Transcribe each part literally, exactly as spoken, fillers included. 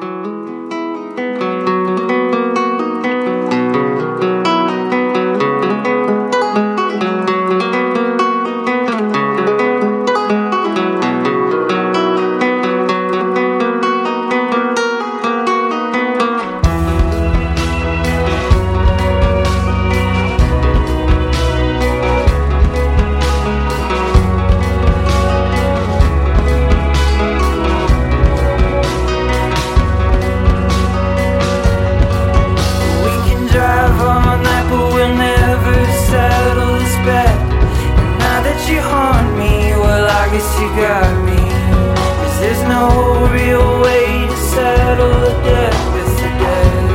You got me, 'cause there's no real way to settle the debt with the dead.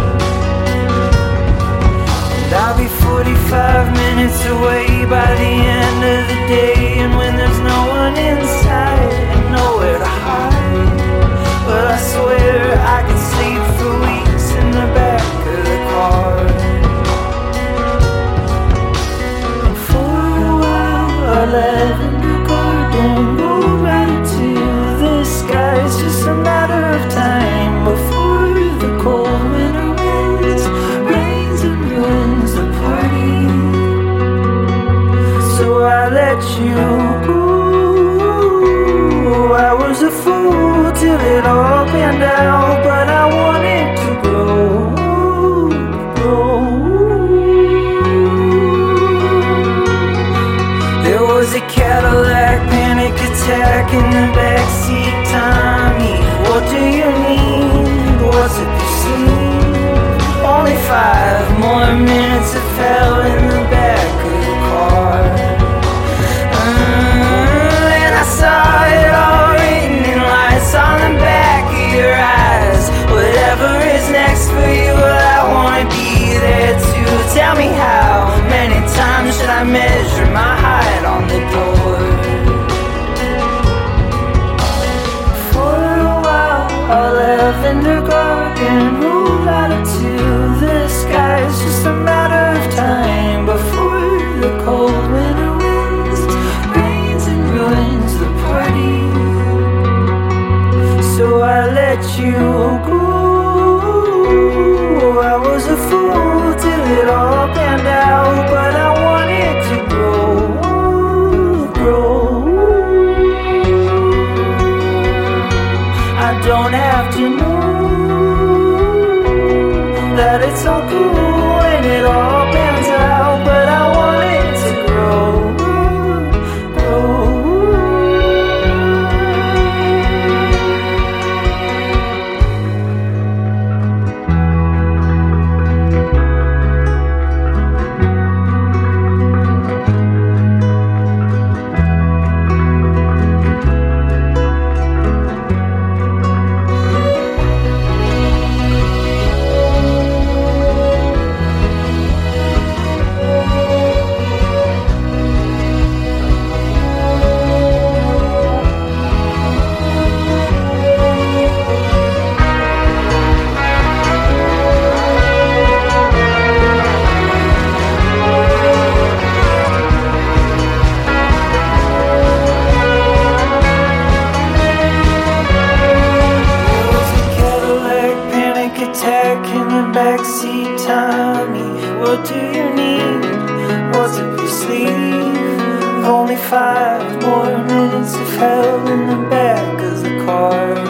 And I'll be forty-five minutes away by the end of the day, and when there's no one inside and nowhere to hide, well, I swear I could sleep for weeks in the back of the car. And for a while I let and go right to the sky. It's just a matter of time before the cold winter winds rains and ruins the party. So I let you go. I was a fool till it all panned out, but I wanted to grow, grow. There was a Cadillac panic attack in the backseat, Tommy. What do you need? What's up your sleeve? Only five more minutes of hell in the back of the car. uh, And I saw it all written in lights on the back of your eyes. Whatever is next for you, I wanna be there too. Tell me, how many times should I measure my height on the door? A lavender garden move out into the sky. It's just a matter of time before the cold winter winds rains and ruins the party. So I let you go. I was a fool till it all panned out, but I wanted to grow, grow. I don't have to know that it's all cool when it all pans out, but I want it to grow, grow. Backseat, Tommy, what do you need? What's up your sleeve? Only five more minutes of hell in the back of the car.